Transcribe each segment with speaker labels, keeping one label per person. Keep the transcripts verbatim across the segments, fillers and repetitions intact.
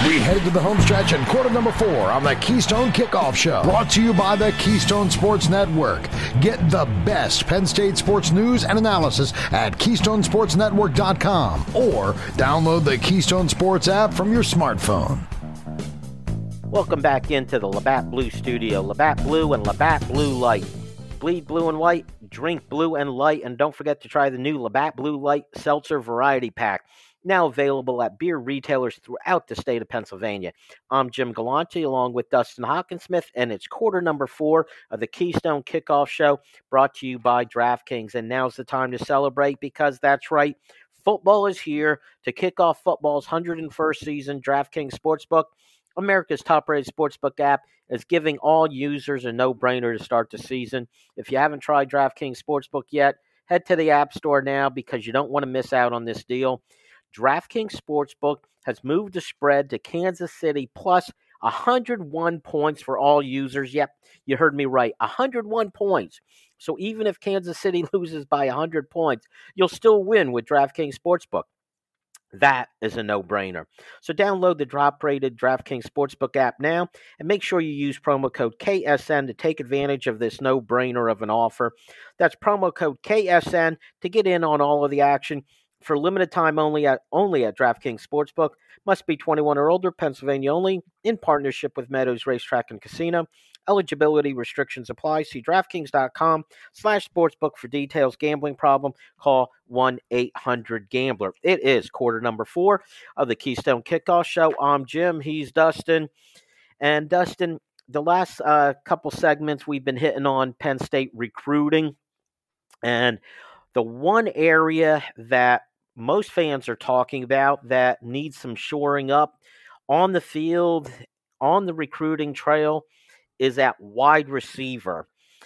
Speaker 1: We head to the home stretch in quarter number four on the Keystone Kickoff Show. Brought to you by the Keystone Sports Network. Get the best Penn State sports news and analysis at keystone sports network dot com or download the Keystone Sports app from your smartphone.
Speaker 2: Welcome back into the Labatt Blue Studio. Labatt Blue and Labatt Blue Light. Bleed blue and white, drink blue and light, and don't forget to try the new Labatt Blue Light Seltzer Variety Pack. Now available at beer retailers throughout the state of Pennsylvania. I'm Jim Galante along with Dustin Hockensmith, and it's quarter number four of the Keystone Kickoff Show brought to you by DraftKings. And now's the time to celebrate because that's right, football is here to kick off football's one hundred first season. DraftKings Sportsbook, America's top-rated sportsbook app, is giving all users a no-brainer to start the season. If you haven't tried DraftKings Sportsbook yet, head to the App Store now because you don't want to miss out on this deal. DraftKings Sportsbook has moved the spread to Kansas City plus one hundred one points for all users. Yep, you heard me right, one hundred one points. So even if Kansas City loses by one hundred points, you'll still win with DraftKings Sportsbook. That is a no-brainer. So download the drop-rated DraftKings Sportsbook app now and make sure you use promo code K S N to take advantage of this no-brainer of an offer. That's promo code K S N to get in on all of the action. For limited time only at only at DraftKings Sportsbook. Must be twenty-one or older, Pennsylvania only, in partnership with Meadows Racetrack and Casino. Eligibility restrictions apply. See DraftKings.com slash sportsbook for details. Gambling problem, call one eight hundred gambler. It is quarter number four of the Keystone Kickoff Show. I'm Jim. He's Dustin. And Dustin, the last uh, couple segments we've been hitting on Penn State recruiting. And the one area that most fans are talking about that needs some shoring up on the field, on the recruiting trail, is at wide receiver.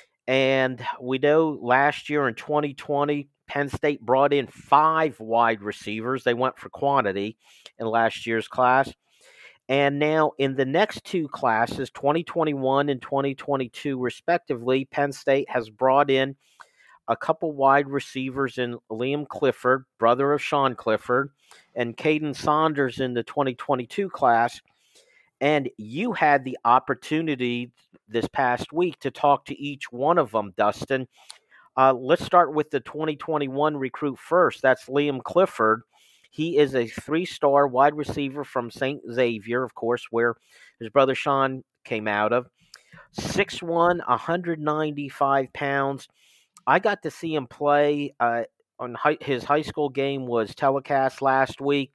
Speaker 2: And we know last year in twenty twenty, Penn State brought in five wide receivers. They went for quantity in last year's class. And now in the next two classes, twenty twenty-one and twenty twenty-two respectively, Penn State has brought in a couple wide receivers in Liam Clifford, brother of Sean Clifford, and Caden Saunders in the twenty twenty-two class. And you had the opportunity this past week to talk to each one of them, Dustin. Uh, let's start with the twenty twenty-one recruit first. That's Liam Clifford. He is a three-star wide receiver from Saint Xavier, of course, where his brother Sean came out of. six one, one hundred ninety-five pounds. I got to see him play uh, on high, his high school game was telecast last week.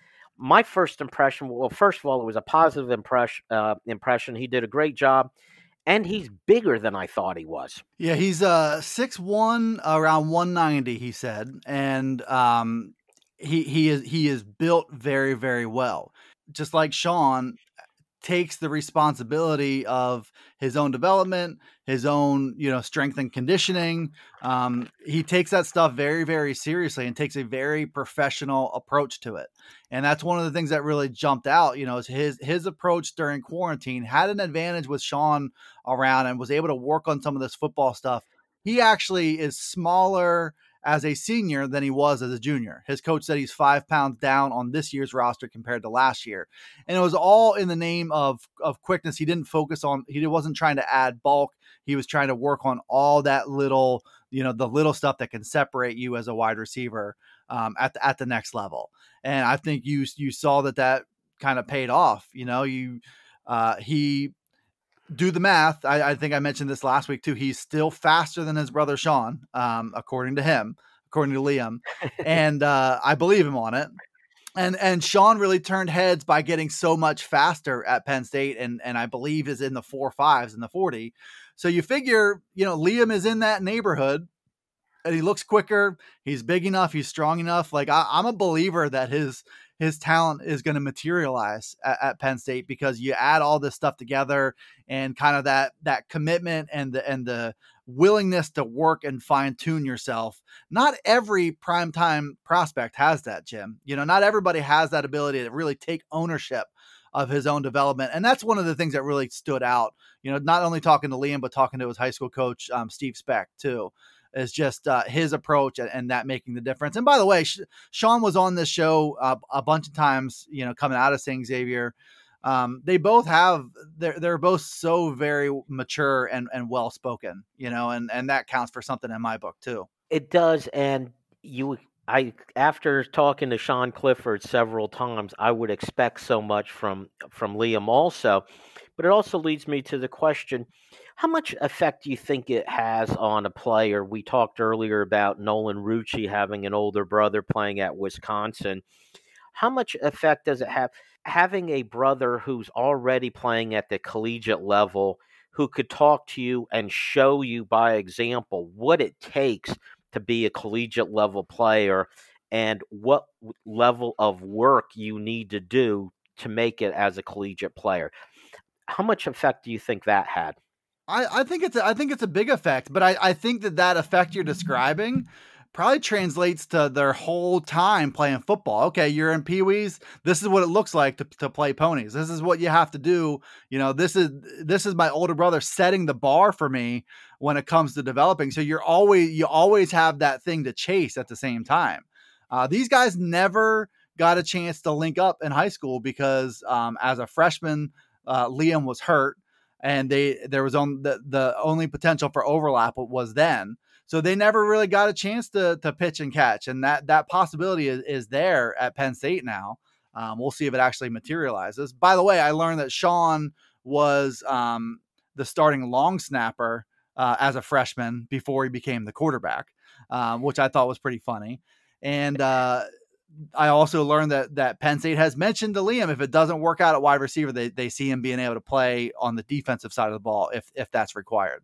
Speaker 2: My first impression, well, first of all, it was a positive impression. Uh, impression. He did a great job, and he's bigger than I thought he was.
Speaker 3: Yeah, he's uh, six one, around one ninety, he said, and um, he he is he is built very, very well. Just like Sean takes the responsibility of his own development, his own, you know, strength and conditioning. Um, he takes that stuff very, very seriously and takes a very professional approach to it. And that's one of the things that really jumped out, you know, is his, his approach during quarantine had an advantage with Sean around and was able to work on some of this football stuff. He actually is smaller as a senior than he was as a junior. His coach said he's five pounds down on this year's roster compared to last year. And it was all in the name of, of quickness. He didn't focus on, he wasn't trying to add bulk. He was trying to work on all that little, you know, the little stuff that can separate you as a wide receiver um, at the, at the next level. And I think you, you saw that that kind of paid off. You know, you, uh, he, do the math. I, I think I mentioned this last week too. He's still faster than his brother Sean, um, according to him, according to Liam, and uh, I believe him on it. And and Sean really turned heads by getting so much faster at Penn State, and and I believe is in the four fives in the forty. So you figure, you know, Liam is in that neighborhood, and he looks quicker. He's big enough. He's strong enough. Like I, I'm a believer that his. his talent is going to materialize at, at Penn State, because you add all this stuff together and kind of that, that commitment and the, and the willingness to work and fine tune yourself. Not every primetime prospect has that, Jim. You know, not everybody has that ability to really take ownership of his own development. And that's one of the things that really stood out, you know, not only talking to Liam, but talking to his high school coach, um, Steve Speck too, is just uh, his approach and, and that making the difference. And by the way, Sh- Sean was on this show uh, a bunch of times, you know, coming out of Saint Xavier. Um, they both have, they're, they're both so very mature and, and well-spoken, you know, and, and that counts for something in my book too.
Speaker 2: It does. And you, I, after talking to Sean Clifford several times, I would expect so much from, from Liam also, but it also leads me to the question, how much effect do you think it has on a player? We talked earlier about Nolan Rucci having an older brother playing at Wisconsin. How much effect does it have having a brother who's already playing at the collegiate level, who could talk to you and show you by example what it takes to be a collegiate level player and what level of work you need to do to make it as a collegiate player? How much effect do you think that had?
Speaker 3: I, I think it's a, I think it's a big effect, but I, I think that that effect you're describing probably translates to their whole time playing football. Okay, you're in Pee-wees. This is what it looks like to, to play ponies. This is what you have to do. You know, this is this is my older brother setting the bar for me when it comes to developing. So you're always you always have that thing to chase at the same time. Uh, these guys never got a chance to link up in high school because um, as a freshman, uh, Liam was hurt. And they there was on the, the only potential for overlap was then. So they never really got a chance to to pitch and catch. And that that possibility is, is there at Penn State now. Um, we'll see if it actually materializes. By the way, I learned that Sean was um, the starting long snapper uh, as a freshman before he became the quarterback, um, which I thought was pretty funny. And uh I also learned that that Penn State has mentioned to Liam, if it doesn't work out at wide receiver, they they see him being able to play on the defensive side of the ball if if that's required.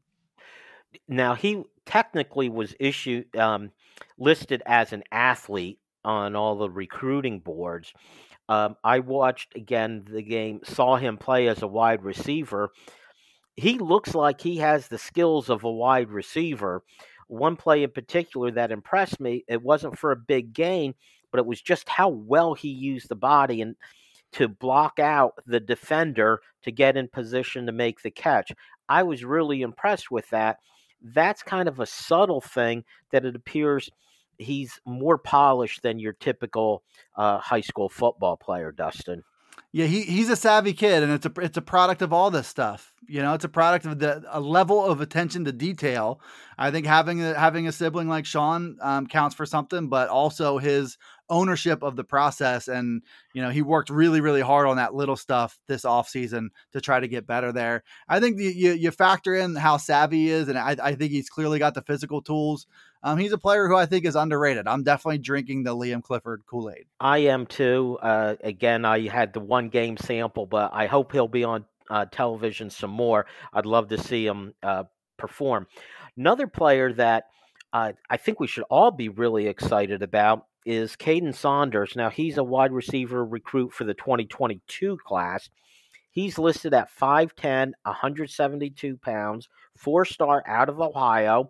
Speaker 2: Now, he technically was issued um, listed as an athlete on all the recruiting boards. Um, I watched again the game, saw him play as a wide receiver. He looks like he has the skills of a wide receiver. One play in particular that impressed me, it wasn't for a big gain, but it was just how well he used the body and to block out the defender to get in position to make the catch. I was really impressed with that. That's kind of a subtle thing that it appears he's more polished than your typical uh, high school football player, Dustin.
Speaker 3: Yeah, he he's a savvy kid, and it's a it's a product of all this stuff. You know, it's a product of the a level of attention to detail. I think having a, having a sibling like Sean um, counts for something, but also his ownership of the process. And, you know, he worked really, really hard on that little stuff this offseason to try to get better there. I think the, you you factor in how savvy he is, and I, I think he's clearly got the physical tools. Um, he's a player who I think is underrated. I'm definitely drinking the Liam Clifford Kool-Aid.
Speaker 2: I am too. Uh, again, I had the one game sample, but I hope he'll be on uh, television some more. I'd love to see him uh, perform. Another player that uh, I think we should all be really excited about is Caden Saunders. Now, he's a wide receiver recruit for the twenty twenty-two class. He's listed at five ten, one hundred seventy-two pounds, four-star out of Ohio.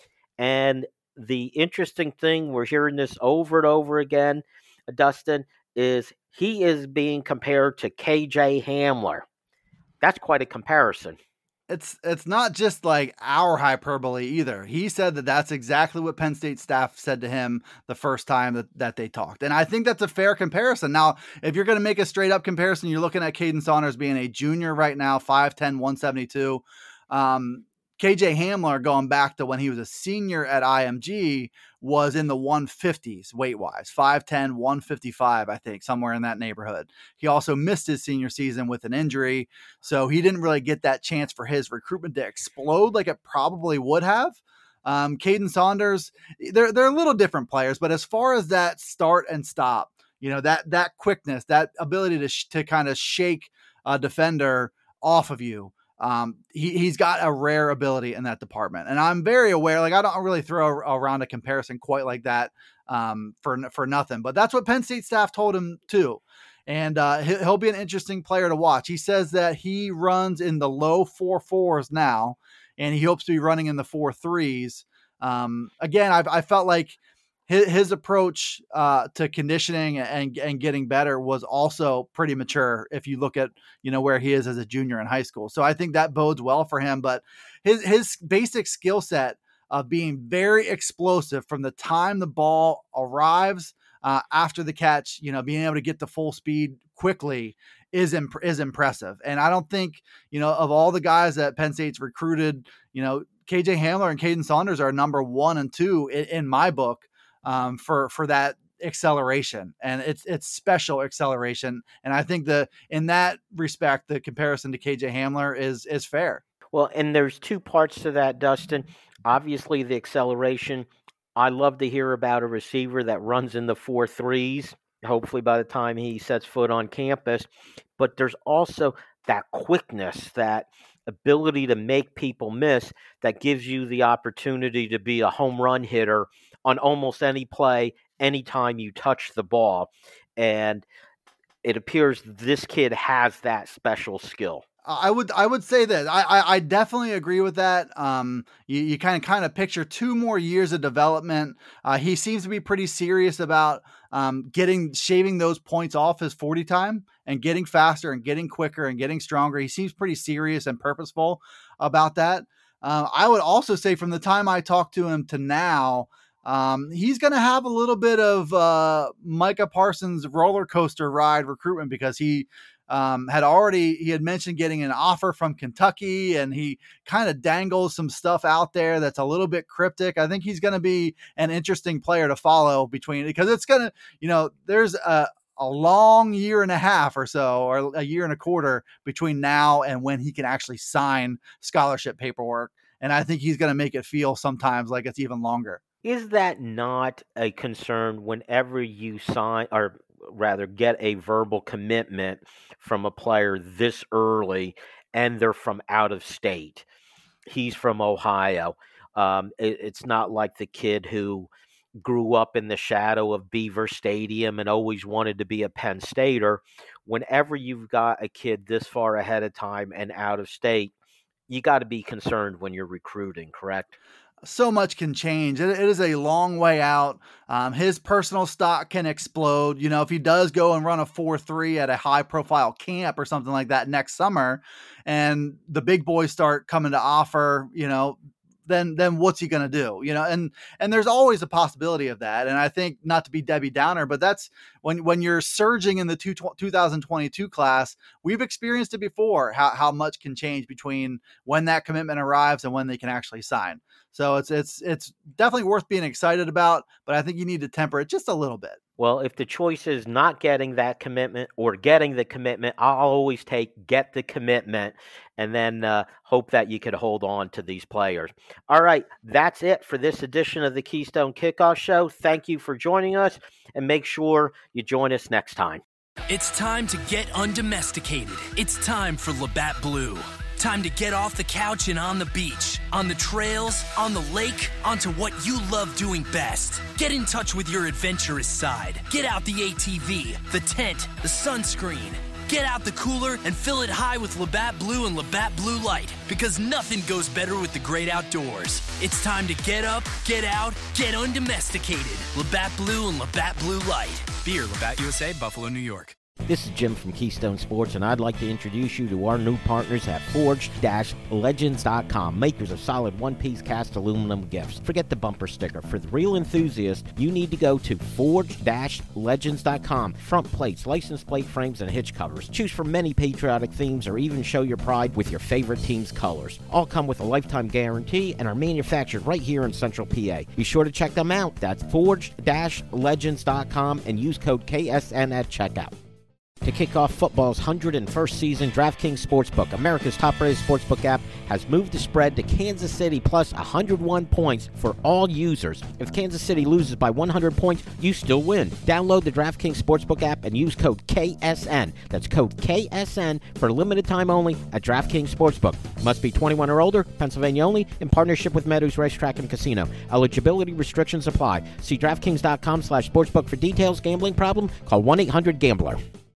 Speaker 2: And the interesting thing, we're hearing this over and over again, Dustin, is he is being compared to K J Hamler. That's quite a comparison.
Speaker 3: It's it's not just like our hyperbole either. He said that that's exactly what Penn State staff said to him the first time that, that they talked. And I think that's a fair comparison. Now, if you're going to make a straight up comparison, you're looking at Caden Saunders being a junior right now, five ten, one seventy-two. Um, K J Hamler, going back to when he was a senior at I M G, was in the one fifties weight-wise, five ten, one fifty-five, I think, somewhere in that neighborhood. He also missed his senior season with an injury, so he didn't really get that chance for his recruitment to explode like it probably would have. Um, Caden Saunders, they're, they're a little different players, but as far as that start and stop, you know, that that quickness, that ability to, sh- to kind of shake a defender off of you, Um, he, he's got a rare ability in that department. And I'm very aware, like I don't really throw around a comparison quite like that um, for, for nothing, but that's what Penn State staff told him too. And uh, he'll be an interesting player to watch. He says that he runs in the low four fours now, and he hopes to be running in the four threes. Um, again, I've, I felt like his, his approach uh, to conditioning and, and getting better was also pretty mature. If you look at, you know, where he is as a junior in high school. So I think that bodes well for him, but his, his basic skill set of being very explosive from the time the ball arrives uh, after the catch, you know, being able to get to full speed quickly is imp- is impressive. And I don't think, you know, of all the guys that Penn State's recruited, you know, K J Hamler and Caden Saunders are number one and two in, in my book um, for, for that acceleration. And it's, it's special acceleration. And I think the, in that respect, the comparison to K J Hamler is, is fair.
Speaker 2: Well, and there's two parts to that, Dustin. Obviously, the acceleration. I love to hear about a receiver that runs in the four threes, hopefully by the time he sets foot on campus. But there's also that quickness, that ability to make people miss that gives you the opportunity to be a home run hitter on almost any play, anytime you touch the ball. And it appears this kid has that special skill.
Speaker 3: I would I would say that I, I, I definitely agree with that. Um, you, you kind of kind of picture two more years of development. Uh, he seems to be pretty serious about um, getting shaving those points off his forty time and getting faster and getting quicker and getting stronger. He seems pretty serious and purposeful about that. Uh, I would also say from the time I talked to him to now, um, he's going to have a little bit of uh, Micah Parsons roller coaster ride recruitment because he. Um, had already, he had mentioned getting an offer from Kentucky, and he kind of dangles some stuff out there that's a little bit cryptic. I think he's going to be an interesting player to follow between, because it's going to, you know, there's a, a long year and a half or so, or a year and a quarter between now and when he can actually sign scholarship paperwork. And I think he's going to make it feel sometimes like it's even longer.
Speaker 2: Is that not a concern whenever you sign, or rather get a verbal commitment from a player this early and they're from out of state? He's from Ohio. Um, it, it's not like the kid who grew up in the shadow of Beaver Stadium and always wanted to be a Penn Stater. Whenever you've got a kid this far ahead of time and out of state, you got to be concerned when you're recruiting, correct?
Speaker 3: So much can change. It, it is a long way out. Um, his personal stock can explode. You know, if he does go and run a four three at a high profile camp or something like that next summer, and the big boys start coming to offer, you know, then, then what's he going to do? You know, and, and there's always a possibility of that. And I think, not to be Debbie Downer, but that's when, when you're surging in the two, two thousand twenty-two class, we've experienced it before, how, how much can change between when that commitment arrives and when they can actually sign. So it's, it's, it's definitely worth being excited about, but I think you need to temper it just a little bit.
Speaker 2: Well, if the choice is not getting that commitment or getting the commitment, I'll always take get the commitment and then uh, hope that you could hold on to these players. All right, that's it for this edition of the Keystone Kickoff Show. Thank you for joining us, and make sure you join us next time.
Speaker 4: It's time to get undomesticated. It's time for Labatt Blue. Time to get off the couch and on the beach, on the trails, on the lake, onto what you love doing best. Get in touch with your adventurous side. Get out the A T V, the tent, the sunscreen. Get out the cooler and fill it high with Labatt Blue and Labatt Blue Light, because nothing goes better with the great outdoors. It's time to get up, get out, get undomesticated. Labatt Blue and Labatt Blue Light. Beer, Labatt U S A, Buffalo, New York.
Speaker 2: This is Jim from Keystone Sports, and I'd like to introduce you to our new partners at Forged Legends dot com, makers of solid one-piece cast aluminum gifts. Forget the bumper sticker. For the real enthusiast, you need to go to Forged Legends dot com. Front plates, license plate frames, and hitch covers. Choose from many patriotic themes, or even show your pride with your favorite team's colors. All come with a lifetime guarantee and are manufactured right here in Central P A. Be sure to check them out. That's Forged Legends dot com and use code K S N at checkout. To kick off football's one hundred first season, DraftKings Sportsbook, America's top-rated sportsbook app, has moved the spread to Kansas City plus one hundred one points for all users. If Kansas City loses by one hundred points, you still win. Download the DraftKings Sportsbook app and use code K S N. That's code K S N for limited time only at DraftKings Sportsbook. Must be twenty-one or older, Pennsylvania only, in partnership with Meadows Racetrack and Casino. Eligibility restrictions apply. See DraftKings dot com slash sportsbook for details. Gambling problem? Call one eight hundred gambler.